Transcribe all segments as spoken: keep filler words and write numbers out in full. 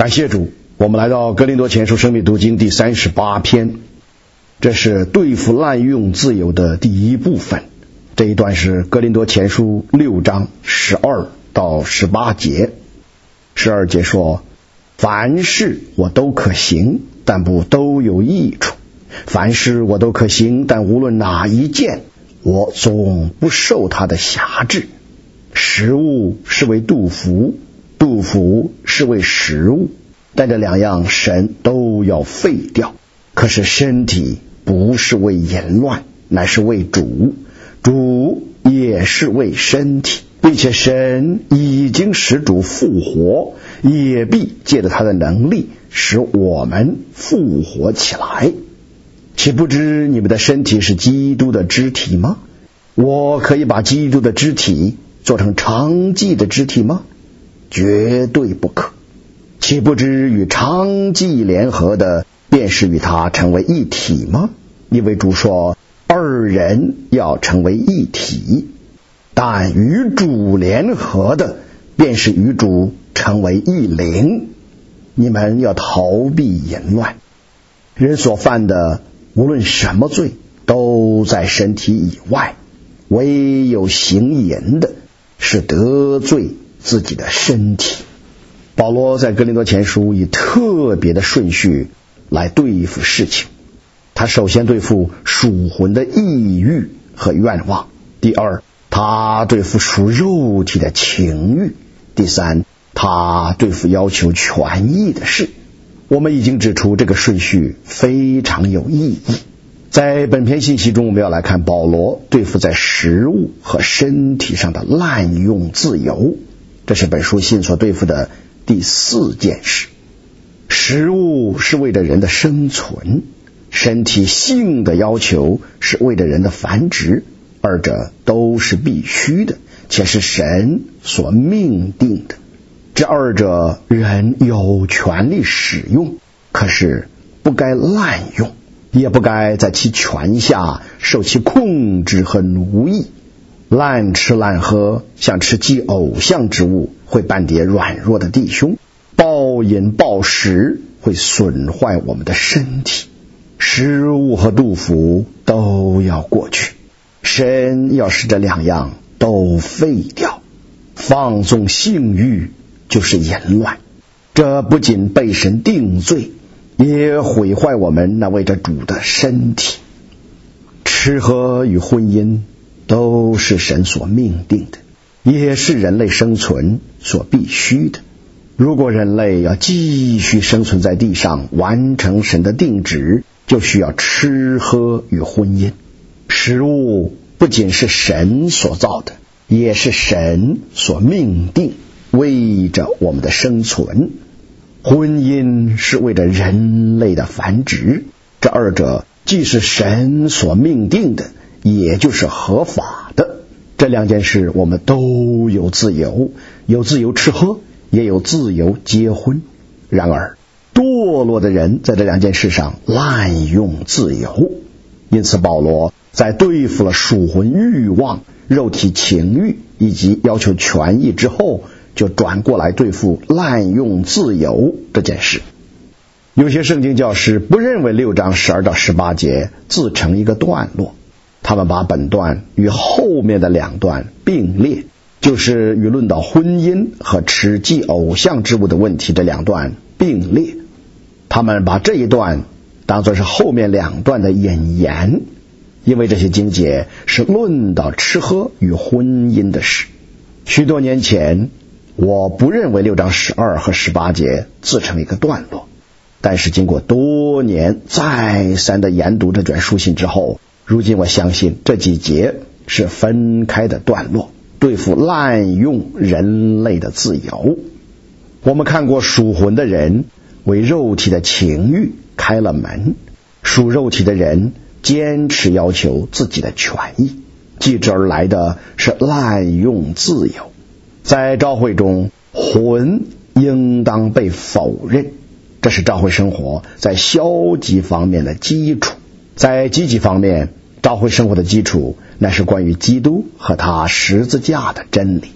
感谢主，我们来到哥林多前书生命读经第三十八篇，这是对付滥用自由的第一部分。这一段是哥林多前书六章十二到十八节。十二节说，凡事我都可行，但不都有益处；凡事我都可行，但无论哪一件，我总不受它的辖制。食物是为肚腹，肚腹是为食物，但这两样神都要废掉。可是身体不是为淫乱，乃是为主，主也是为身体，并且神已经使主复活，也必借着他的能力使我们复活起来。岂不知你们的身体是基督的肢体吗？我可以把基督的肢体做成娼妓的肢体吗？绝对不可。岂不知与娼妓联合的，便是与他成为一体吗？因为主说，二人要成为一体。但与主联合的，便是与主成为一灵。你们要逃避淫乱。人所犯的无论什么罪，都在身体以外，唯有行淫的是得罪自己的身体。保罗在哥林多前书以特别的顺序来对付事情。他首先对付属魂的意欲和愿望，第二，他对付属肉体的情欲，第三，他对付要求权益的事。我们已经指出这个顺序非常有意义。在本篇信息中，我们要来看保罗对付在食物和身体上的滥用自由，这是本书信所对付的第四件事。食物是为了人的生存，身体性的要求是为了人的繁殖，二者都是必须的，且是神所命定的。这二者人有权利使用，可是不该滥用，也不该在其权下受其控制和奴役。滥吃滥喝，像吃祭偶像之物，会絆跌软弱的弟兄；暴饮暴食，会损坏我们的身体。食物和肚腹都要过去，神要使这两样都废掉。放纵性欲就是淫乱，这不仅被神定罪，也毁坏我们那为着主的身体。吃喝与婚姻都是神所命定的，也是人类生存所必须的。如果人类要继续生存在地上，完成神的定旨，就需要吃喝与婚姻。食物不仅是神所造的，也是神所命定，为着我们的生存。婚姻是为了人类的繁殖，这二者既是神所命定的，也就是合法的。这两件事我们都有自由，有自由吃喝，也有自由结婚。然而堕落的人在这两件事上滥用自由，因此保罗在对付了属魂欲望、肉体情欲以及要求权益之后，就转过来对付滥用自由这件事。有些圣经教师不认为六章十二到十八节自成一个段落，他们把本段与后面的两段并列，就是与论到婚姻和吃祭偶像之物的问题这两段并列。他们把这一段当作是后面两段的引言，因为这些经节是论到吃喝与婚姻的事。许多年前，我不认为六章十二和十八节自成一个段落，但是经过多年再三的研读这卷书信之后，如今我相信这几节是分开的段落，对付滥用人类的自由。我们看过属魂的人为肉体的情欲开了门，属肉体的人坚持要求自己的权益，继之而来的是滥用自由。在教会中，魂应当被否认，这是教会生活在消极方面的基础。在积极方面，教会生活的基础乃是关于基督和他十字架的真理。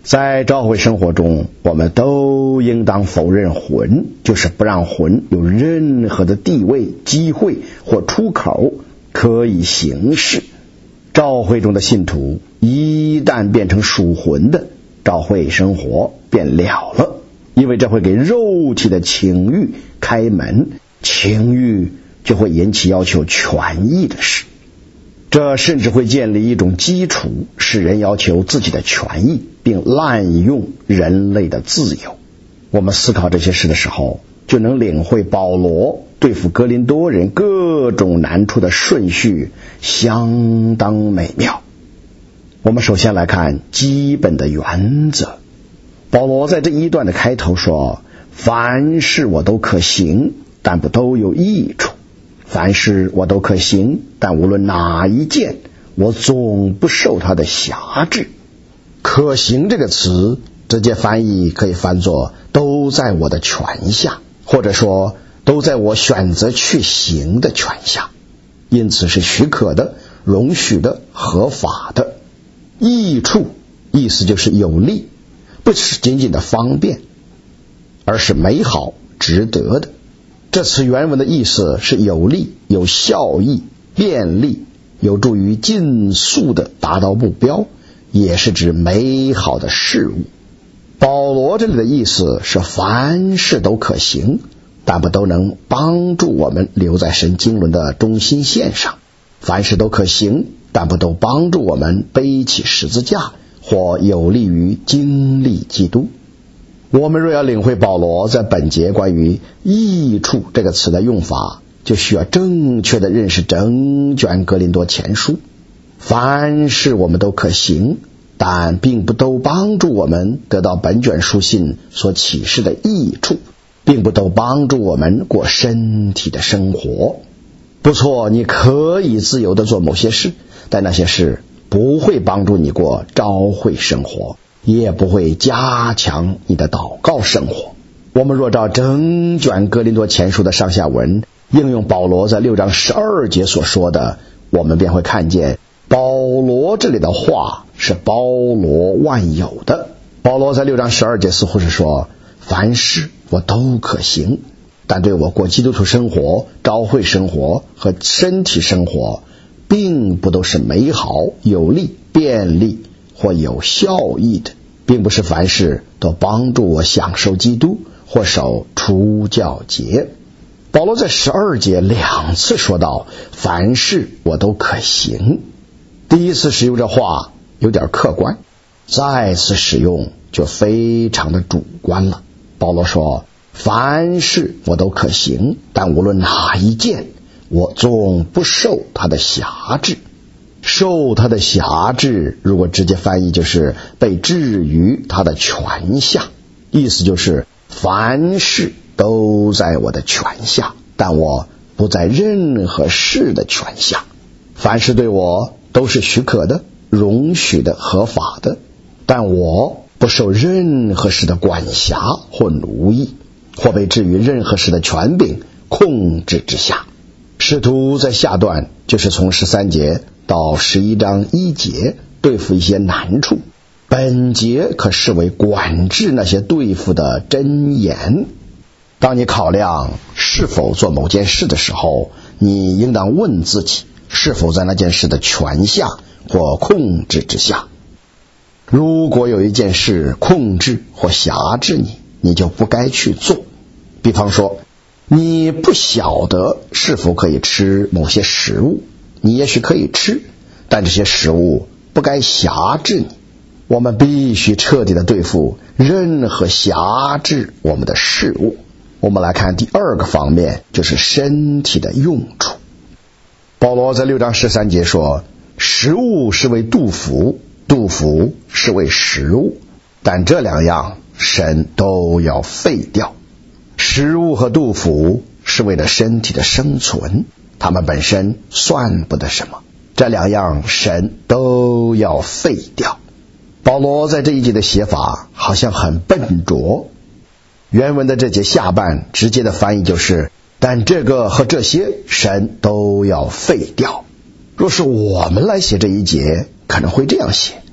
在教会生活中，我们都应当否认魂，就是不让魂有任何的地位、机会或出口可以行事。教会中的信徒一旦变成属魂的，教会生活便了了，因为这会给肉体的情欲开门，情欲就会引起要求权益的事。这甚至会建立一种基础，使人要求自己的权益，并滥用人类的自由。我们思考这些事的时候，就能领会保罗对付哥林多人各种难处的顺序相当美妙。我们首先来看基本的原则。保罗在这一段的开头说，凡事我都可行，但不都有益处。凡事我都可行，但无论哪一件，我总不受它的辖制。可行这个词直接翻译可以翻作都在我的权下，或者说都在我选择去行的权下，因此是许可的、容许的、合法的。益处意思就是有利，不是仅仅的方便，而是美好、值得的。这词原文的意思是有利、有效益、便利，有助于尽速的达到目标，也是指美好的事物。保罗这里的意思是凡事都可行，但不都能帮助我们留在神经纶的中心线上。凡事都可行，但不都帮助我们背起十字架，或有利于经历基督。我们若要领会保罗在本节关于益处这个词的用法，就需要正确的认识整卷哥林多前书。凡事我们都可行，但并不都帮助我们得到本卷书信所启示的益处，并不都帮助我们过身体的生活。不错，你可以自由的做某些事，但那些事不会帮助你过召会生活，也不会加强你的祷告生活。我们若照整卷哥林多前书的上下文应用保罗在六章十二节所说的，我们便会看见保罗这里的话是包罗万有的。保罗在六章十二节似乎是说，凡事我都可行，但对我过基督徒生活、召会生活和身体生活，并不都是美好、有利、便利或有效益的，并不是凡事都帮助我享受基督或守除酵节。保罗在十二节两次说到凡事我都可行，第一次使用这话有点客观，再次使用就非常的主观了。保罗说，凡事我都可行，但无论哪一件，我总不受他的辖制。受他的辖制，如果直接翻译就是被置于他的权下，意思就是凡事都在我的权下，但我不在任何事的权下。凡事对我都是许可的、容许的、合法的，但我不受任何事的管辖或奴役，或被置于任何事的权柄控制之下。使徒在下段就是从十三节到十一章一节对付一些难处，本节可视为管制那些对付的箴言。当你考量是否做某件事的时候，你应当问自己，是否在那件事的权下或控制之下。如果有一件事控制或辖制你，你就不该去做。比方说，你不晓得是否可以吃某些食物，你也许可以吃，但这些食物不该辖制你。我们必须彻底的对付任何辖制我们的事物。我们来看第二个方面，就是身体的用处。保罗在六章十三节说，食物是为肚腹，肚腹是为食物，但这两样神都要废掉。食物和肚腹是为了身体的生存，它们本身算不得什么，这两样神都要废掉。保罗在这一节的写法好像很笨拙，原文的这节下半直接的翻译就是，但这个和这些神都要废掉。若是我们来写这一节，可能会这样写，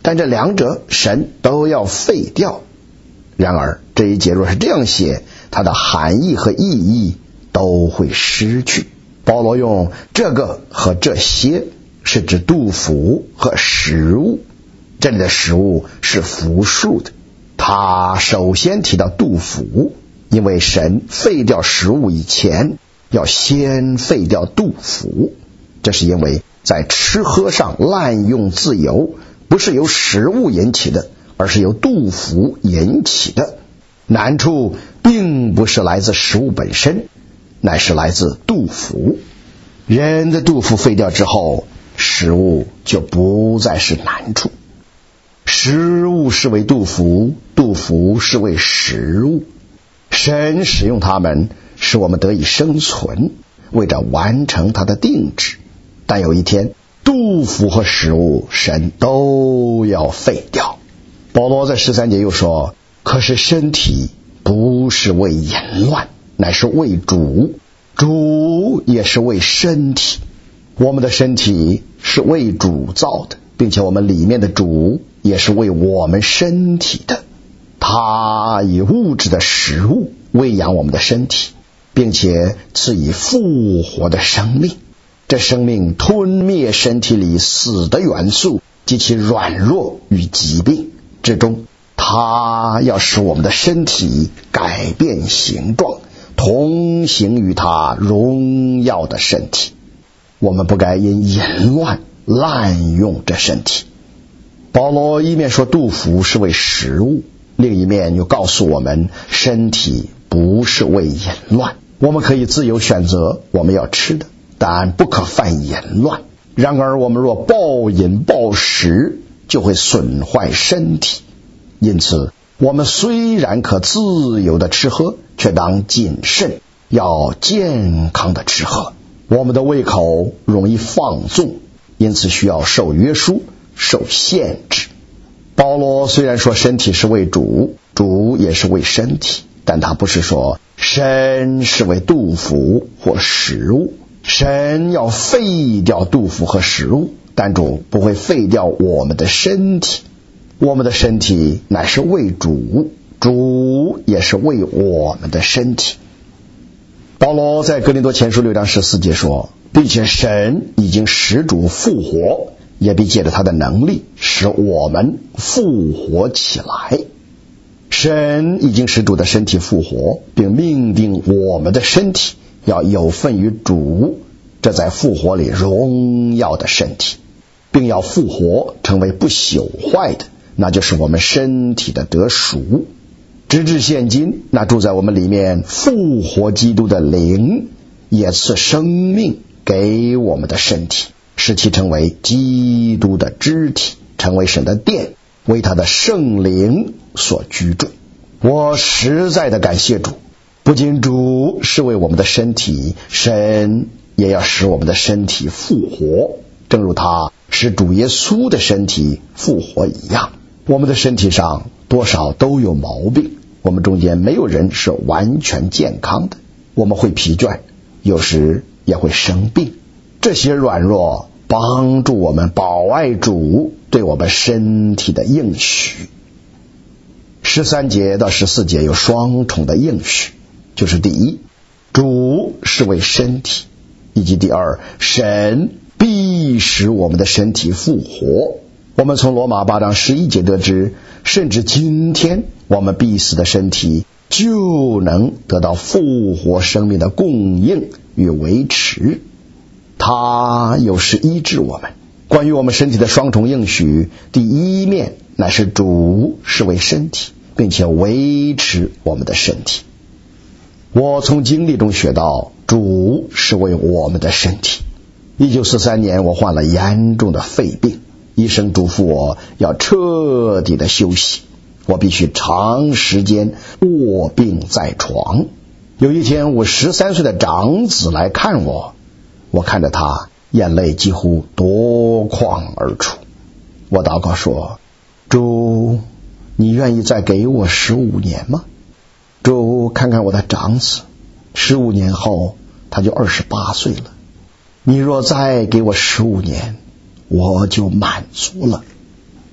但这两者神都要废掉。然而这一节若是这样写，它的含义和意义都会失去。保罗用这个和这些是指杜甫和食物，这里的食物是复数的。他首先提到杜甫，因为神废掉食物以前要先废掉杜甫，这是因为在吃喝上滥用自由不是由食物引起的，而是由杜甫引起的。难处并不是来自食物本身，乃是来自杜甫。人的杜甫废掉之后，食物就不再是难处。食物是为杜甫，杜甫是为食物。神使用它们使我们得以生存，为着完成它的定旨。但有一天，杜甫和食物神都要废掉。保罗在十三节又说，可是身体不是为淫乱，乃是为主，主也是为身体。我们的身体是为主造的，并且我们里面的主也是为我们身体的。他以物质的食物喂养我们的身体，并且赐以复活的生命。这生命吞灭身体里死的元素及其软弱与疾病之中，他要使我们的身体改变形状，同行于他荣耀的身体。我们不该因淫乱滥用这身体。保罗一面说杜甫是为食物，另一面又告诉我们身体不是为淫乱。我们可以自由选择我们要吃的，但不可犯淫乱。然而我们若暴饮暴食，就会损坏身体。因此我们虽然可自由的吃喝，却当谨慎，要健康的吃喝。我们的胃口容易放纵，因此需要受约束，受限制。保罗虽然说身体是为主，主也是为身体，但他不是说身是为杜甫或食物。神要废掉杜甫和食物，但主不会废掉我们的身体。我们的身体乃是为主，主也是为我们的身体。保罗在哥林多前书六章十四节说，并且神已经使主复活，也必借着他的能力使我们复活起来。神已经使主的身体复活，并命定我们的身体要有份于主，这在复活里荣耀的身体，并要复活成为不朽坏的，那就是我们身体的得赎。直至现今，那住在我们里面复活基督的灵也赐生命给我们的身体，使其成为基督的肢体，成为神的殿，为他的圣灵所居住。我实在的感谢主，不仅主是为我们的身体，神也要使我们的身体复活，正如他使主耶稣的身体复活一样。我们的身体上多少都有毛病，我们中间没有人是完全健康的，我们会疲倦，有时也会生病。这些软弱帮助我们保爱主对我们身体的应许。十三节到十四节有双重的应许，就是第一，主是为身体，以及第二，神必使我们的身体复活。我们从罗马八章十一节得知，甚至今天我们必死的身体就能得到复活生命的供应与维持，他有时医治我们。关于我们身体的双重应许，第一面乃是主是为身体，并且维持我们的身体。我从经历中学到，主是为我们的身体。一九四三年我患了严重的肺病，医生嘱咐我要彻底的休息，我必须长时间卧病在床。有一天我十三岁的长子来看我，我看着他，眼泪几乎夺眶而出。我祷告说，主，你愿意再给我十五年吗？主，看看我的长子，十五年后他就二十八岁了，你若再给我十五年，我就满足了。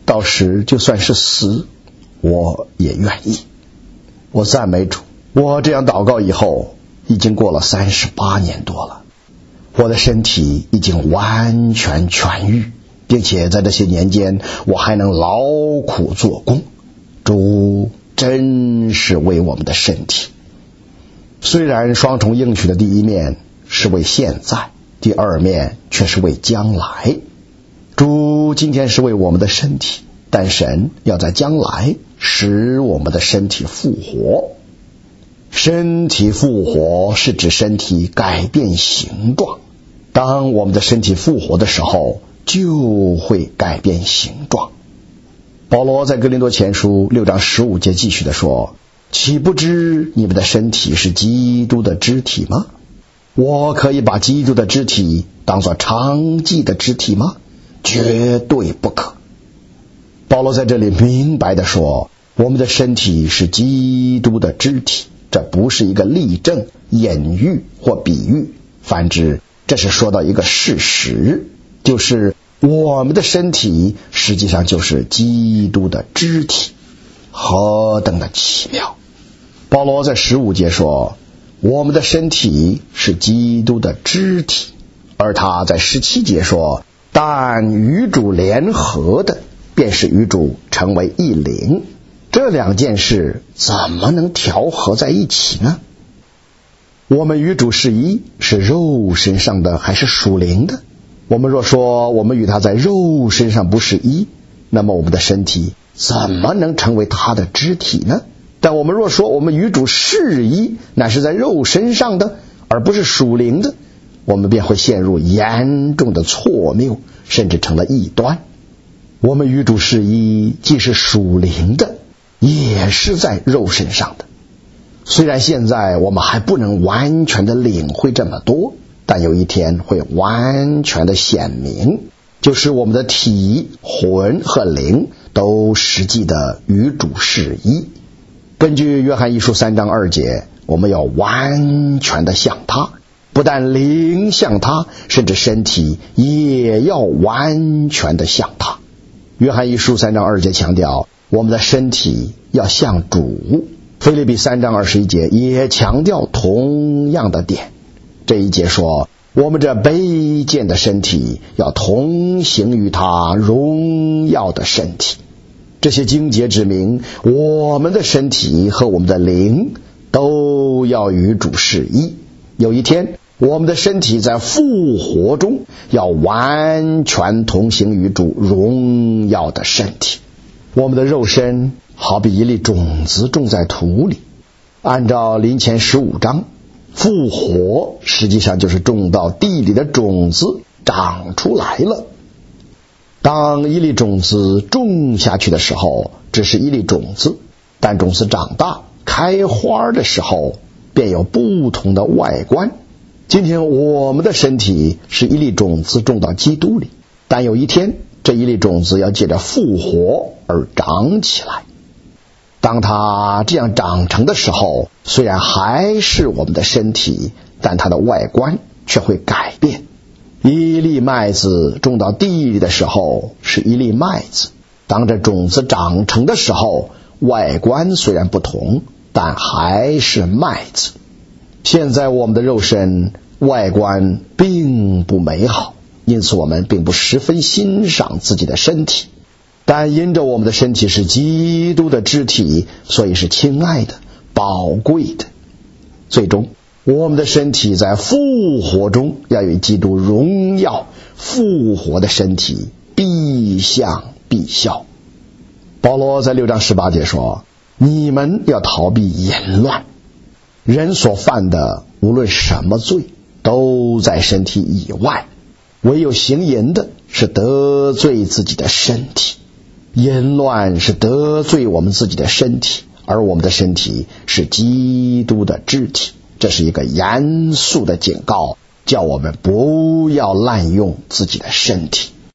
到时就算是死，我也愿意。我赞美主，我这样祷告以后，已经过了三十八年多了，我的身体已经完全痊愈，并且在这些年间，我还能劳苦做工。主真是为我们的身体。虽然双重应许的第一面是为现在，第二面却是为将来。主今天是为我们的身体，但神要在将来使我们的身体复活。身体复活是指身体改变形状，当我们的身体复活的时候，就会改变形状。保罗在哥林多前书六章十五节继续的说，岂不知你们的身体是基督的肢体吗？我可以把基督的肢体当作娼妓的肢体吗？绝对不可。保罗在这里明白的说，我们的身体是基督的肢体，这不是一个例证、隐喻或比喻，反之，这是说到一个事实，就是我们的身体实际上就是基督的肢体。何等的奇妙！保罗在十五节说，我们的身体是基督的肢体，而他在十七节说，但与主联合的，便是与主成为一灵。这两件事怎么能调和在一起呢？我们与主是一，是肉身上的还是属灵的？我们若说我们与他在肉身上不是一，那么我们的身体怎么能成为他的肢体呢？但我们若说我们与主是一，乃是在肉身上的，而不是属灵的，我们便会陷入严重的错谬，甚至成了异端。我们与主是一，既是属灵的，也是在肉身上的。虽然现在我们还不能完全的领会这么多，但有一天会完全的显明，就是我们的体、魂和灵都实际的与主是一。根据约翰一书三章二节，我们要完全的像他，不但灵像他，甚至身体也要完全的像他。约翰一书三章二节强调，我们的身体要像主。腓立比三章二十一节也强调同样的点。这一节说，我们这卑贱的身体要同行于他荣耀的身体。这些经节指明，我们的身体和我们的灵都要与主是一。有一天，我们的身体在复活中要完全同行于主荣耀的身体。我们的肉身好比一粒种子种在土里，按照林前十五章，复活实际上就是种到地里的种子长出来了。当一粒种子种下去的时候，只是一粒种子，但种子长大开花的时候，便有不同的外观。今天我们的身体是一粒种子种到基督里，但有一天这一粒种子要借着复活而长起来。当它这样长成的时候，虽然还是我们的身体，但它的外观却会改变。一粒麦子种到地里的时候是一粒麦子，当这种子长成的时候，外观虽然不同，但还是麦子。现在我们的肉身外观并不美好，因此我们并不十分欣赏自己的身体，但因着我们的身体是基督的肢体，所以是亲爱的、宝贵的。最终我们的身体在复活中要与基督荣耀，复活的身体必像必效。保罗在六章十八节说，你们要逃避淫乱。人所犯的无论什么罪，都在身体以外，唯有行淫的是得罪自己的身体。淫乱是得罪我们自己的身体，而我们的身体是基督的肢体。这是一个严肃的警告，叫我们不要滥用自己的身体。